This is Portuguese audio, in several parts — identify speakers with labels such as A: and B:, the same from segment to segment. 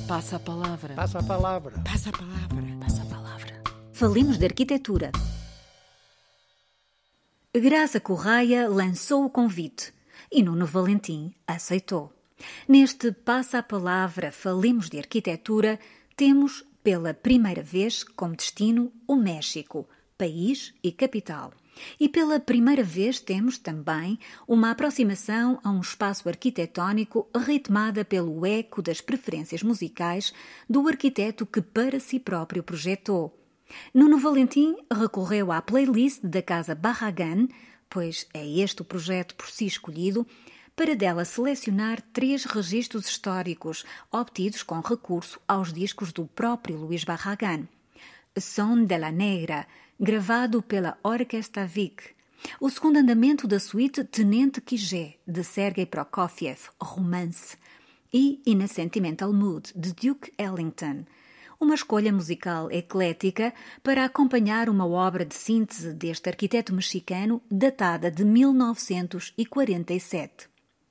A: Passa a palavra.
B: Passa a palavra.
A: Passa a palavra. Passa a palavra.
C: Falemos de arquitetura. Graça Correia lançou o convite e Nuno Valentim aceitou. Neste Passa a Palavra, Falemos de Arquitetura, temos, pela primeira vez, como destino, o México, país e capital. E pela primeira vez temos também uma aproximação a um espaço arquitetónico ritmada pelo eco das preferências musicais do arquiteto que para si próprio projetou. Nuno Valentim recorreu à playlist da Casa Barragán, pois é este o projeto por si escolhido, para dela selecionar 3 registros históricos obtidos com recurso aos discos do próprio Luís Barragán. Son de la Negra, gravado pela Orquestra Vic. O segundo andamento da suíte Tenente Quijé, de Sergei Prokofiev, romance. E In a Sentimental Mood, de Duke Ellington. Uma escolha musical eclética para acompanhar uma obra de síntese deste arquiteto mexicano datada de 1947.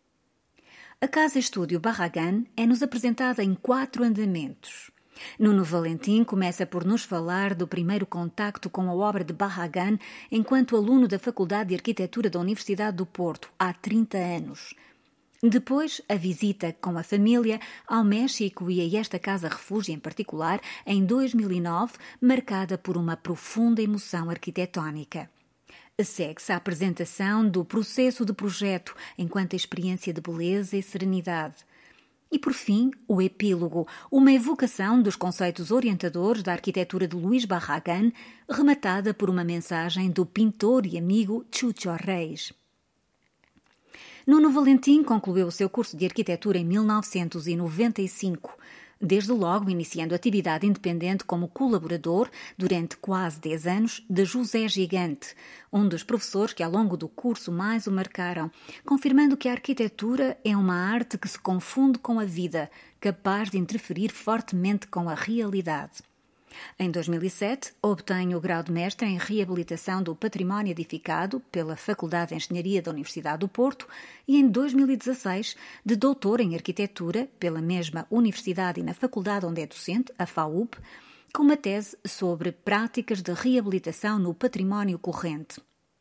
C: A Casa Estúdio Barragán é-nos apresentada em 4 andamentos. Nuno Valentim começa por nos falar do primeiro contacto com a obra de Barragán enquanto aluno da Faculdade de Arquitetura da Universidade do Porto, há 30 anos. Depois, a visita com a família ao México e a esta casa-refúgio em particular, em 2009, marcada por uma profunda emoção arquitetónica. Segue-se a apresentação do processo de projeto enquanto experiência de beleza e serenidade. E, por fim, o epílogo, uma evocação dos conceitos orientadores da arquitetura de Luís Barragán, rematada por uma mensagem do pintor e amigo Chucho Reis. Nuno Valentim concluiu o seu curso de arquitetura em 1995, desde logo iniciando atividade independente como colaborador, durante quase 10 anos, de José Gigante, um dos professores que ao longo do curso mais o marcaram, confirmando que a arquitetura é uma arte que se confunde com a vida, capaz de interferir fortemente com a realidade. Em 2007, obtém o grau de mestre em Reabilitação do Património Edificado pela Faculdade de Engenharia da Universidade do Porto e em 2016, de doutor em Arquitetura pela mesma universidade e na faculdade onde é docente, a FAUP, com uma tese sobre práticas de reabilitação no património corrente.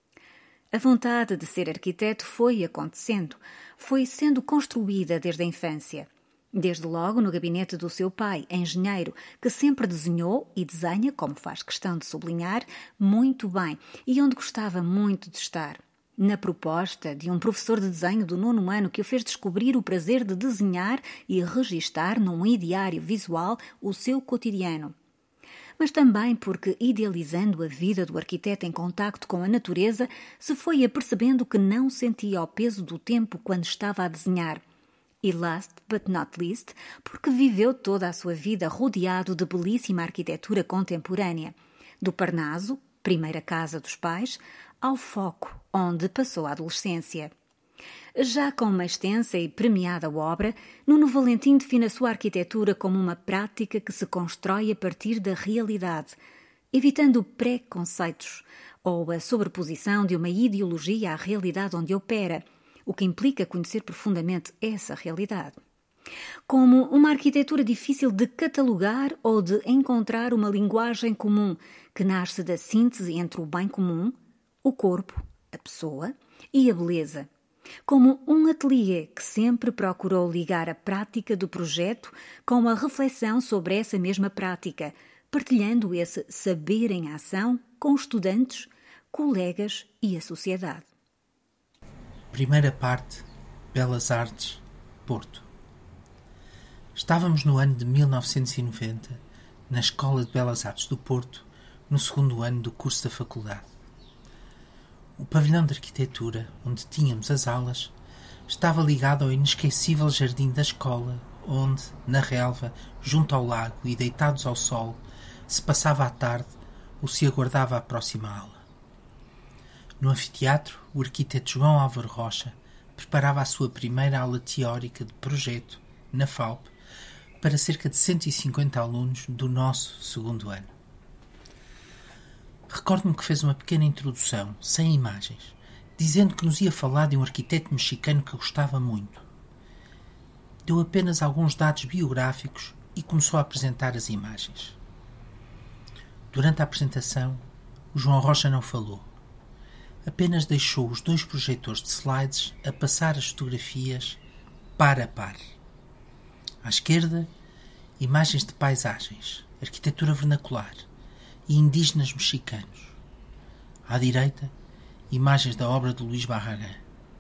C: A vontade de ser arquiteto foi acontecendo, foi sendo construída desde a infância. Desde logo no gabinete do seu pai, engenheiro, que sempre desenhou e desenha, como faz questão de sublinhar, muito bem e onde gostava muito de estar. Na proposta de um professor de desenho do 9º ano que o fez descobrir o prazer de desenhar e registar num ideário visual o seu cotidiano. Mas também porque, idealizando a vida do arquiteto em contacto com a natureza, se foi apercebendo que não sentia o peso do tempo quando estava a desenhar. E last but not least, porque viveu toda a sua vida rodeado de belíssima arquitetura contemporânea, do Parnaso, primeira casa dos pais, ao Foco, onde passou a adolescência. Já com uma extensa e premiada obra, Nuno Valentim define a sua arquitetura como uma prática que se constrói a partir da realidade, evitando preconceitos ou a sobreposição de uma ideologia à realidade onde opera, o que implica conhecer profundamente essa realidade. Como uma arquitetura difícil de catalogar ou de encontrar uma linguagem comum que nasce da síntese entre o bem comum, o corpo, a pessoa e a beleza. Como um ateliê que sempre procurou ligar a prática do projeto com a reflexão sobre essa mesma prática, partilhando esse saber em ação com estudantes, colegas e a sociedade.
D: Primeira parte, Belas Artes, Porto. Estávamos no ano de 1990, na Escola de Belas Artes do Porto, no 2º ano do curso da faculdade. O pavilhão de arquitetura, onde tínhamos as aulas, estava ligado ao inesquecível jardim da escola, onde, na relva, junto ao lago e deitados ao sol, se passava a tarde ou se aguardava a próxima aula. No anfiteatro, o arquiteto João Álvaro Rocha preparava a sua primeira aula teórica de projeto, na FAUP, para cerca de 150 alunos do nosso 2º ano. Recordo-me que fez uma pequena introdução, sem imagens, dizendo que nos ia falar de um arquiteto mexicano que gostava muito. Deu apenas alguns dados biográficos, e começou a apresentar as imagens. Durante a apresentação, o João Rocha não falou. Apenas deixou os 2 projetores de slides a passar as fotografias par a par. À esquerda, imagens de paisagens, arquitetura vernacular e indígenas mexicanos. À direita, imagens da obra de Luís Barragán.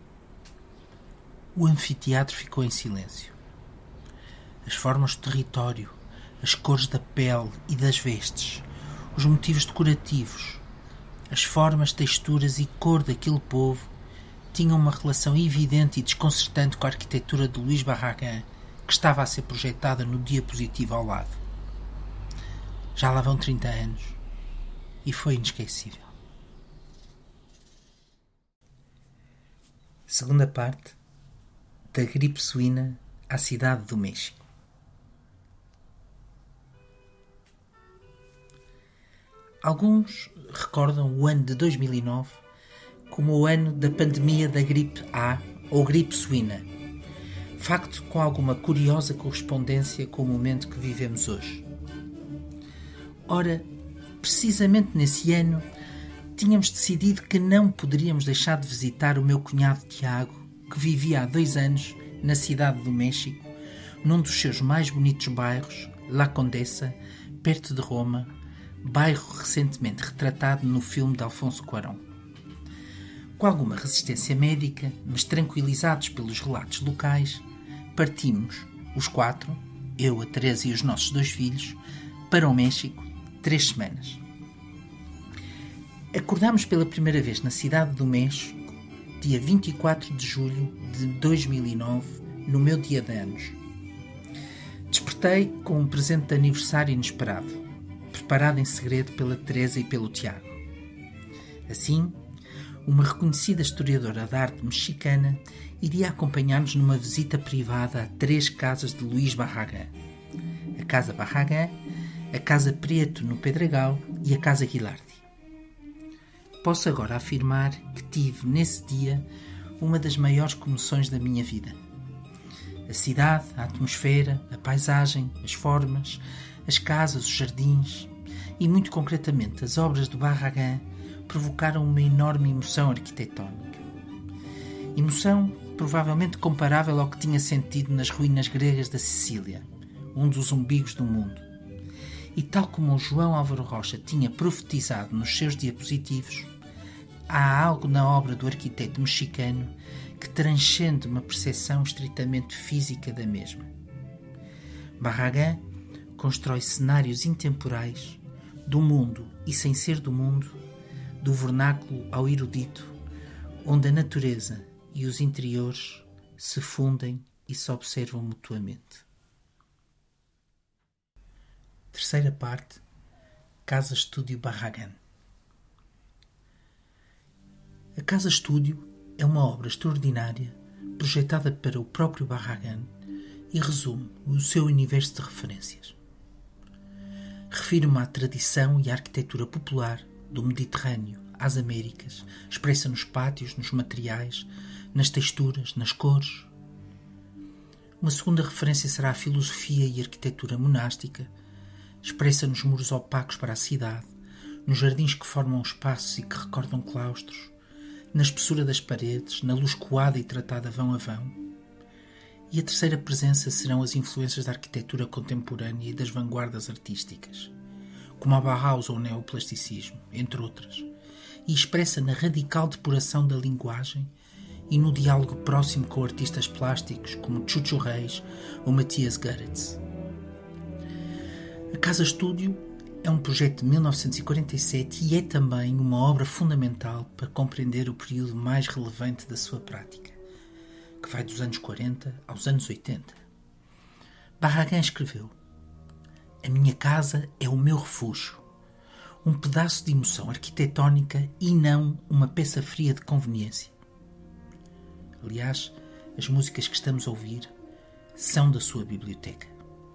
D: O anfiteatro ficou em silêncio. As formas do território, as cores da pele e das vestes, os motivos decorativos, as formas, texturas e cor daquele povo tinham uma relação evidente e desconcertante com a arquitetura de Luís Barragán, que estava a ser projetada no diapositivo ao lado. Já lá vão 30 anos e foi inesquecível. Segunda parte, da gripe suína à cidade do México. Alguns recordam o ano de 2009 como o ano da pandemia da gripe A ou gripe suína, facto com alguma curiosa correspondência com o momento que vivemos hoje. Ora, precisamente nesse ano, tínhamos decidido que não poderíamos deixar de visitar o meu cunhado Tiago, que vivia há 2 anos na cidade do México, num dos seus mais bonitos bairros, La Condesa, perto de Roma, bairro recentemente retratado no filme de Alfonso Cuarón. Com alguma resistência médica, mas tranquilizados pelos relatos locais, partimos, os 4, eu, a Teresa e os nossos 2 filhos, para o México, 3 semanas. Acordámos pela primeira vez na cidade do México, dia 24 de julho de 2009, no meu dia de anos. Despertei com um presente de aniversário inesperado, preparado em segredo pela Teresa e pelo Tiago. Assim, uma reconhecida historiadora de arte mexicana iria acompanhar-nos numa visita privada a 3 casas de Luís Barragán. A Casa Barragán, a Casa Prieto no Pedregal e a Casa Guilardi. Posso agora afirmar que tive, nesse dia, uma das maiores comoções da minha vida. A cidade, a atmosfera, a paisagem, as formas, as casas, os jardins e, muito concretamente, as obras do Barragán provocaram uma enorme emoção arquitetónica. Emoção provavelmente comparável ao que tinha sentido nas ruínas gregas da Sicília, um dos umbigos do mundo. E tal como o João Álvaro Rocha tinha profetizado nos seus diapositivos, há algo na obra do arquiteto mexicano que transcende uma percepção estritamente física da mesma. Barragán constrói cenários intemporais do mundo e sem ser do mundo, do vernáculo ao erudito, onde a natureza e os interiores se fundem e se observam mutuamente. Terceira parte, Casa Estúdio Barragán. A Casa Estúdio é uma obra extraordinária projetada para o próprio Barragán e resume o seu universo de referências. Refiro-me à tradição e à arquitetura popular do Mediterrâneo às Américas, expressa nos pátios, nos materiais, nas texturas, nas cores. Uma segunda referência será a filosofia e a arquitetura monástica, expressa nos muros opacos para a cidade, nos jardins que formam espaços e que recordam claustros, na espessura das paredes, na luz coada e tratada vão a vão. E a terceira presença serão as influências da arquitetura contemporânea e das vanguardas artísticas, como a Bauhaus ou o neoplasticismo, entre outras, e expressa na radical depuração da linguagem e no diálogo próximo com artistas plásticos como Chucho Reis ou Matthias Goeritz. A Casa Estúdio é um projeto de 1947 e é também uma obra fundamental para compreender o período mais relevante da sua prática, que vai dos anos 40 aos anos 80. Barragán escreveu: "A minha casa é o meu refúgio, um pedaço de emoção arquitetónica e não uma peça fria de conveniência." Aliás, as músicas que estamos a ouvir são da sua biblioteca.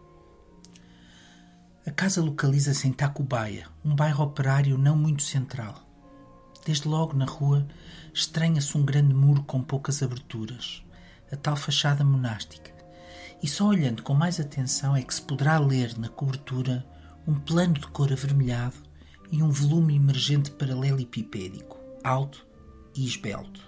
D: A casa localiza-se em Tacubaya, um bairro operário não muito central. Desde logo na rua estranha-se um grande muro com poucas aberturas, a tal fachada monástica, e só olhando com mais atenção é que se poderá ler na cobertura um plano de cor avermelhado e um volume emergente paralelepipédico, alto e esbelto.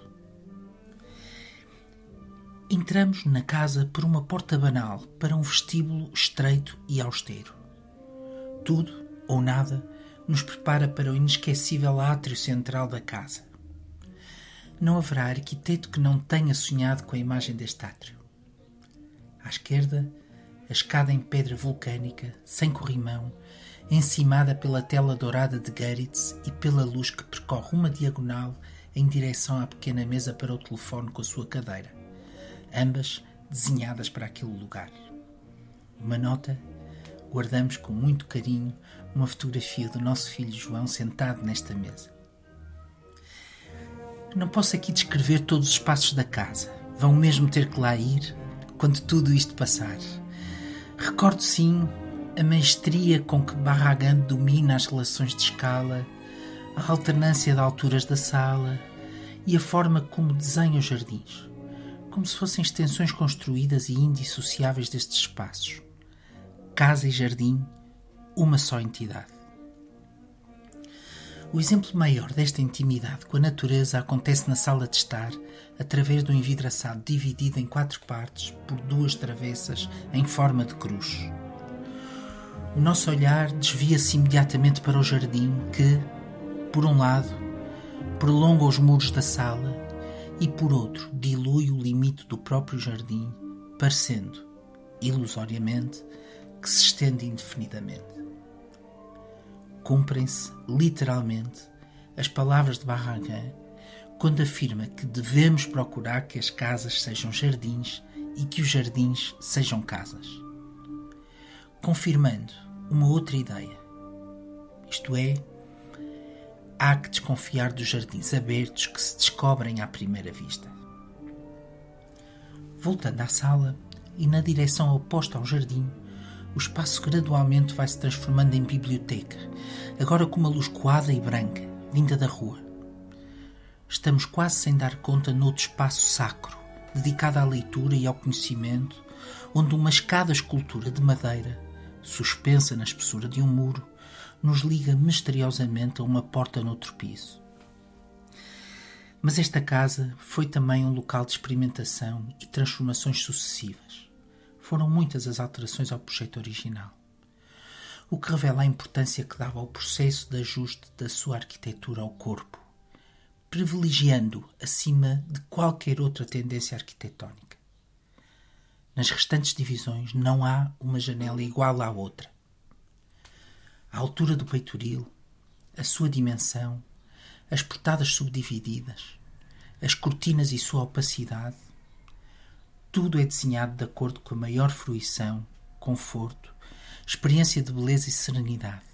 D: Entramos na casa por uma porta banal para um vestíbulo estreito e austero. Tudo, ou nada, nos prepara para o inesquecível átrio central da casa. Não haverá arquiteto que não tenha sonhado com a imagem deste átrio. À esquerda, a escada em pedra vulcânica, sem corrimão, encimada pela tela dourada de Goeritz e pela luz que percorre uma diagonal em direção à pequena mesa para o telefone com a sua cadeira, ambas desenhadas para aquele lugar. Uma nota, guardamos com muito carinho uma fotografia do nosso filho João sentado nesta mesa. Não posso aqui descrever todos os espaços da casa. Vão mesmo ter que lá ir quando tudo isto passar. Recordo, sim, a maestria com que Barragan domina as relações de escala, a alternância de alturas da sala e a forma como desenha os jardins, como se fossem extensões construídas e indissociáveis destes espaços. Casa e jardim, uma só entidade. O exemplo maior desta intimidade com a natureza acontece na sala de estar, através do envidraçado dividido em 4 partes por 2 travessas em forma de cruz. O nosso olhar desvia-se imediatamente para o jardim que, por um lado, prolonga os muros da sala e, por outro, dilui o limite do próprio jardim, parecendo, ilusoriamente, que se estende indefinidamente. Cumprem-se, literalmente, as palavras de Barragan quando afirma que devemos procurar que as casas sejam jardins e que os jardins sejam casas. Confirmando uma outra ideia. Isto é, há que desconfiar dos jardins abertos que se descobrem à primeira vista. Voltando à sala e na direção oposta ao jardim, o espaço gradualmente vai se transformando em biblioteca, agora com uma luz coada e branca, vinda da rua. Estamos quase sem dar conta noutro espaço sacro, dedicado à leitura e ao conhecimento, onde uma escada escultura de madeira, suspensa na espessura de um muro, nos liga misteriosamente a uma porta noutro piso. Mas esta casa foi também um local de experimentação e transformações sucessivas. Foram muitas as alterações ao projeto original, o que revela a importância que dava ao processo de ajuste da sua arquitetura ao corpo, privilegiando acima de qualquer outra tendência arquitetónica. Nas restantes divisões não há uma janela igual à outra. A altura do peitoril, a sua dimensão, as portadas subdivididas, as cortinas e sua opacidade, tudo é desenhado de acordo com a maior fruição, conforto, experiência de beleza e serenidade.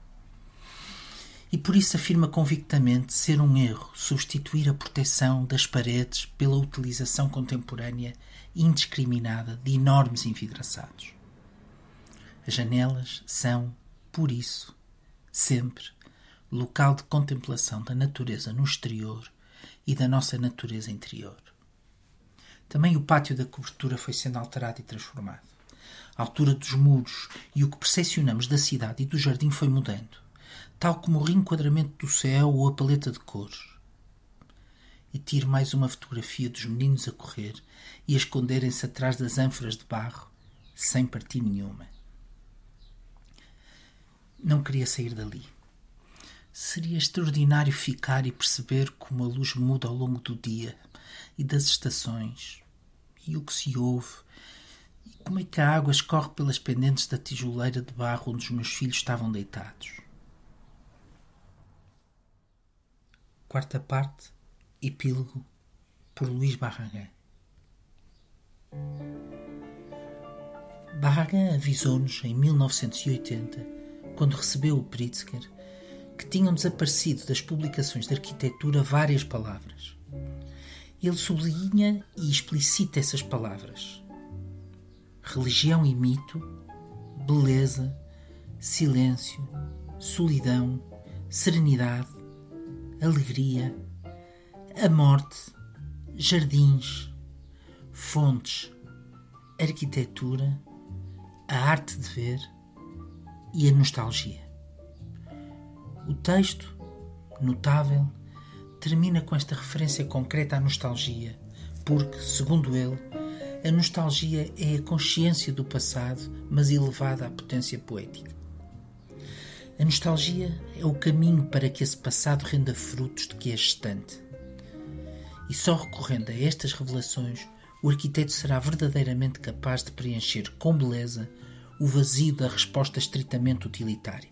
D: E por isso afirma convictamente ser um erro substituir a proteção das paredes pela utilização contemporânea e indiscriminada de enormes envidraçados. As janelas são, por isso, sempre, local de contemplação da natureza no exterior e da nossa natureza interior. Também o pátio da cobertura foi sendo alterado e transformado. A altura dos muros e o que percepcionamos da cidade e do jardim foi mudando, tal como o reenquadramento do céu ou a paleta de cores. E tiro mais uma fotografia dos meninos a correr e a esconderem-se atrás das ânforas de barro, sem partir nenhuma. Não queria sair dali. Seria extraordinário ficar e perceber como a luz muda ao longo do dia e das estações, e o que se ouve, e como é que a água escorre pelas pendentes da tijoleira de barro onde os meus filhos estavam deitados. Quarta parte, epílogo, por Luís Barragan. Barragan avisou-nos em 1980, quando recebeu o Pritzker, que tinham desaparecido das publicações de arquitetura várias palavras. Ele sublinha e explicita essas palavras: religião e mito, beleza, silêncio, solidão, serenidade, alegria, a morte, jardins, fontes, arquitetura, a arte de ver e a nostalgia. O texto, notável, termina com esta referência concreta à nostalgia, porque, segundo ele, a nostalgia é a consciência do passado, mas elevada à potência poética. A nostalgia é o caminho para que esse passado renda frutos de que é gestante. E só recorrendo a estas revelações, o arquiteto será verdadeiramente capaz de preencher com beleza o vazio da resposta estritamente utilitária.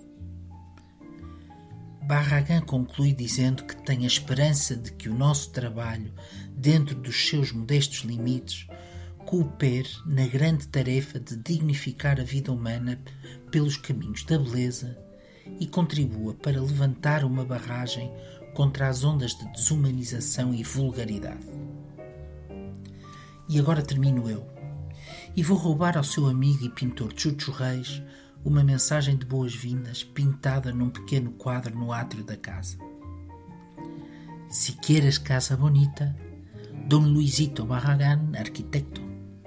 D: Barragan conclui dizendo que tem a esperança de que o nosso trabalho, dentro dos seus modestos limites, coopere na grande tarefa de dignificar a vida humana pelos caminhos da beleza e contribua para levantar uma barragem contra as ondas de desumanização e vulgaridade. E agora termino eu, e vou roubar ao seu amigo e pintor Chucho Reis uma mensagem de boas-vindas pintada num pequeno quadro no átrio da casa. Si quieres casa bonita, Don Luisito Barragán, arquitecto.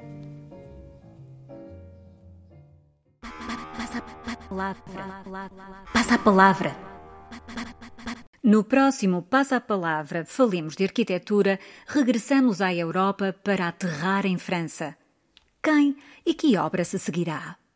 C: Passa a palavra. No próximo Passa a Palavra, falemos de arquitetura, regressamos à Europa para aterrar em França. Quem e que obra se seguirá?